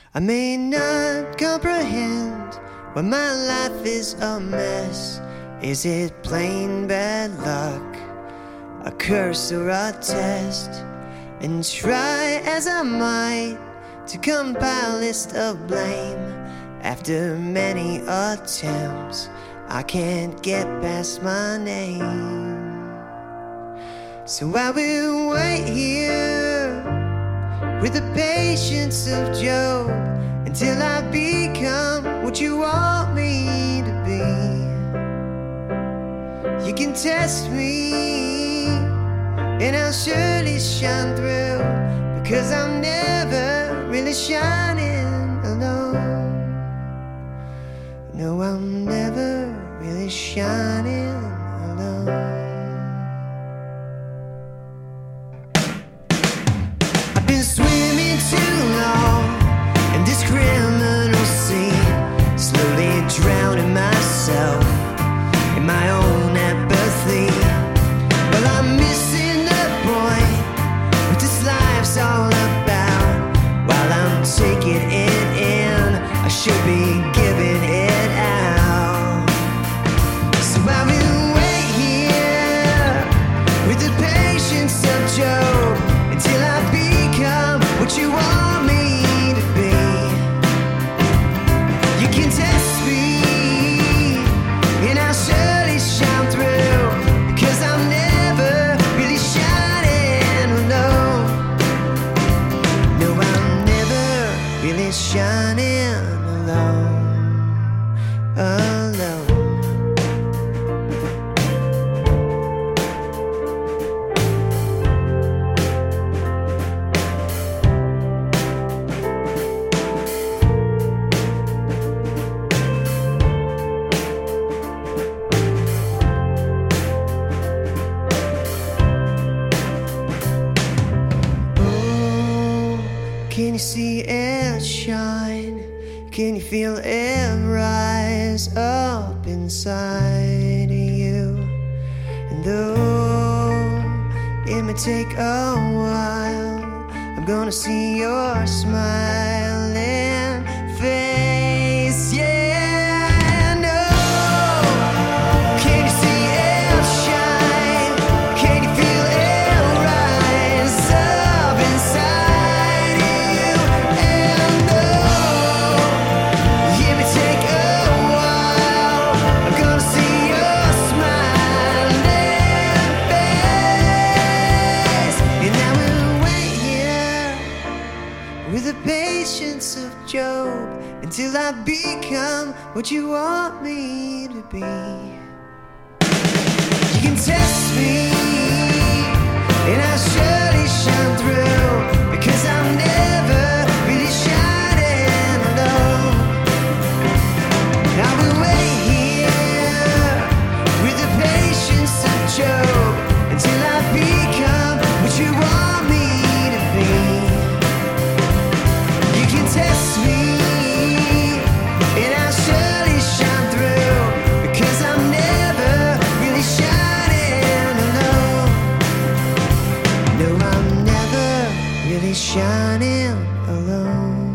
I may not comprehend why my life is a mess. Is it plain bad luck, a curse or a test? And try as I might to compile a list of blame, after many attempts I can't get past my name. So I will wait here with the patience of Job until I become what you want me to be. You can test me and I'll surely shine through, because I'm never really shining alone. No, I'm never really shining alone. I've been swimming too long in this criminal sea, slowly drowning myself in my own apathy. Well, I'm missing the point, what this life's all about. While I'm taking it in, I should be giving it out. So I will wait here with the patience of Job until I become what you want me to be. You can test me and I'll surely shine through, because I'm never really shining alone. No, I'm never really shining alone. Alone. Can you see it shine? Can you feel it rise up inside of you? And though it may take a while, I'm gonna see your smiling face. Yeah, I know. Can you see it shine? Can you feel it rise up inside? With the patience of Job until I become what you want me to be. You can test me and I'll surely shine through, because I'm never really shining alone. I will wait here with the patience of Job until I become what you want me to be. Test me and I'll surely shine through, because I'm never really shining alone. No, I'm never really shining alone.